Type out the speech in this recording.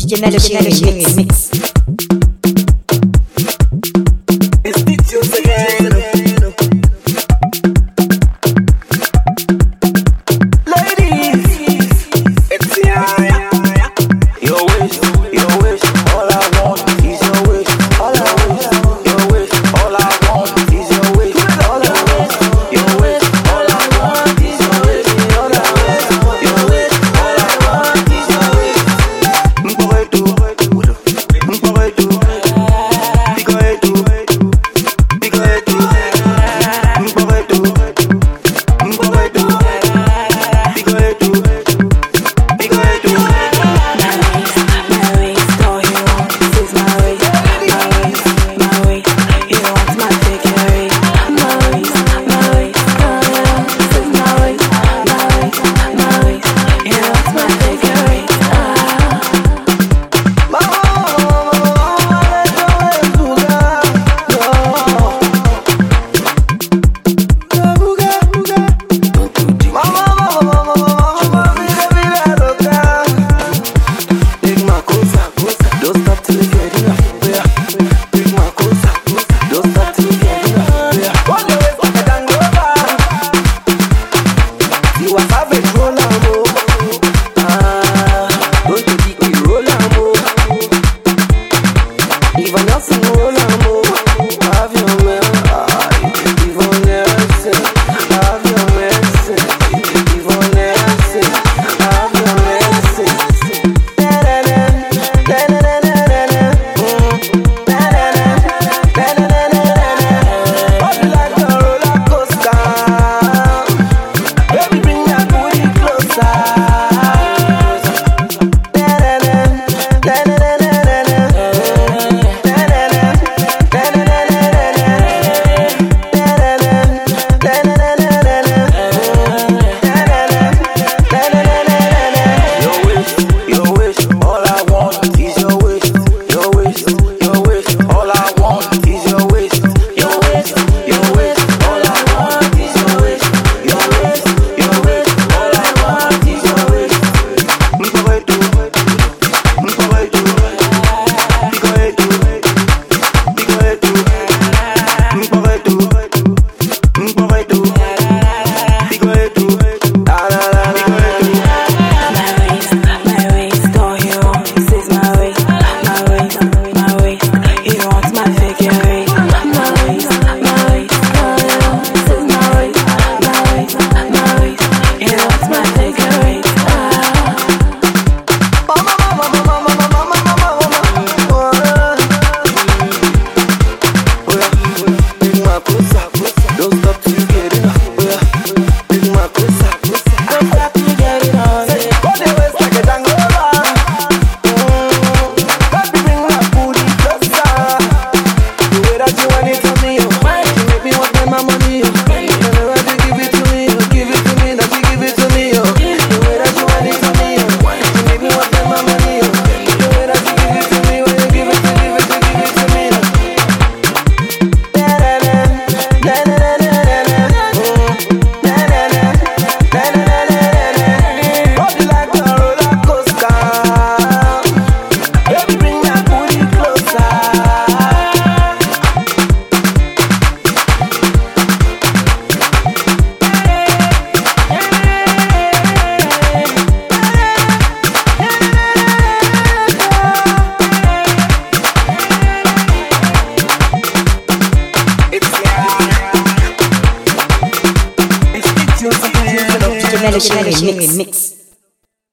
DJ Melody Mix. It's Titios again. Ladies, it's your wish, all I want is your wish, all I wish, your wish, all I want is your wish, all I wish, your wish, all I want is your wish, all I wish, your wish, all I want is your wish. DJ Melody Mix.